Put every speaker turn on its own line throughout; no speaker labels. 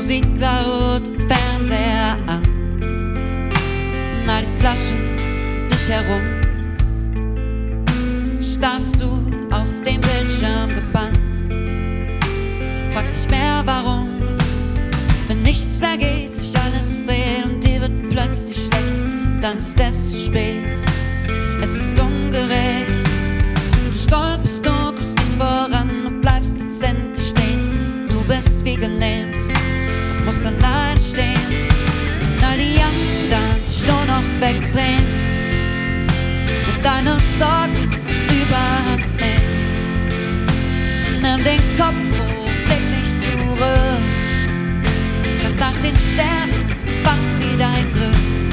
Musik laut, Fernseher an, und all die Flaschen dich herum. Starrst du auf den Bildschirm gebannt, frag dich mehr warum. Wenn nichts mehr geht, sich alles dreht und dir wird plötzlich schlecht, dann ist es zu spät. Es ist ungerecht. Du stolperst nur, kommst nicht voran und bleibst letztendlich stehen. Du bist wie gelähmt, doch musst allein stehen. Und all die anderen sich nur noch wegdrehen und deine Sorgen überhand nehmen. Nimm den Kopf hoch, blick nicht zurück, greif nach den Sternen, fang wieder ein Glück.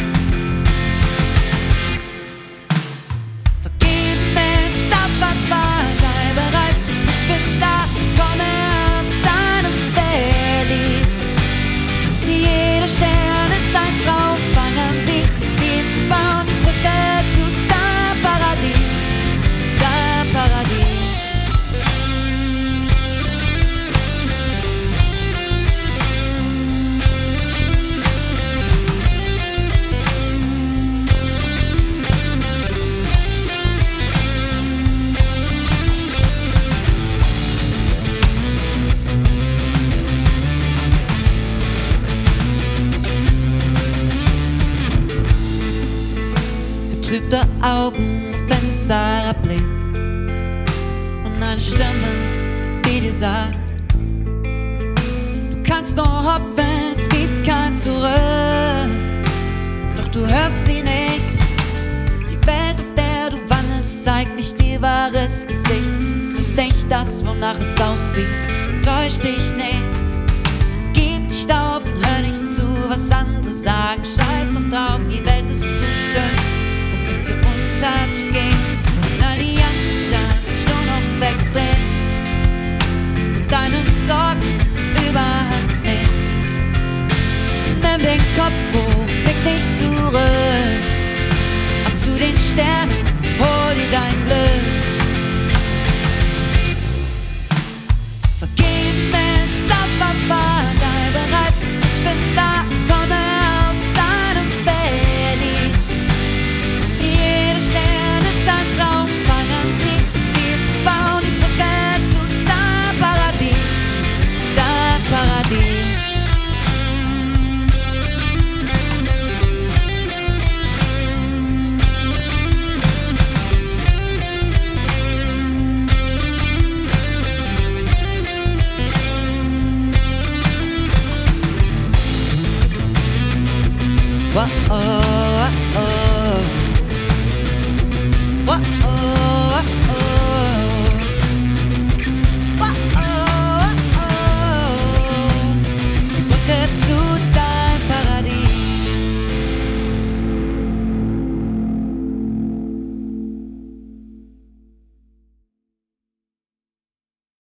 Vergeben ist das, was war, sei bereit, ich bin da, komme aus deinem Verlies. Jeder Stern ist ein Traum, fang an sie, ihn zu bauen, Brücke zu deinem Paradies, zu deinem Paradies. Getrübte Augen, finsterer Blick und eine Stimme, die dir sagt, du kannst nur hoffen, es gibt kein Zurück. Doch du hörst sie nicht. Die Welt, auf der du wandelst, zeigt nicht ihr wahres Gesicht. Es ist nicht das, wonach es aussieht. Täusch dich nicht. Gib dich auf und hör nicht zu, was andere sagen. Scheiß doch drauf, die Welt ist zu schön, zu gehen, und all die anderen sich nur noch wegdrehen und deine Sorgen überhand nehmen. Nimm den Kopf hoch, blick nicht zurück, ab zu den Sternen, hol dir dein Glück. Vergeben ist das, was war, sei bereit, ich bin da, komme aus deinem Verlies. Jeder Stern ist ein Traum, fang an sie, dir zu bauen, die Brücke zu deinem Paradies, dein Paradies. Whoa, oh, oh, oh.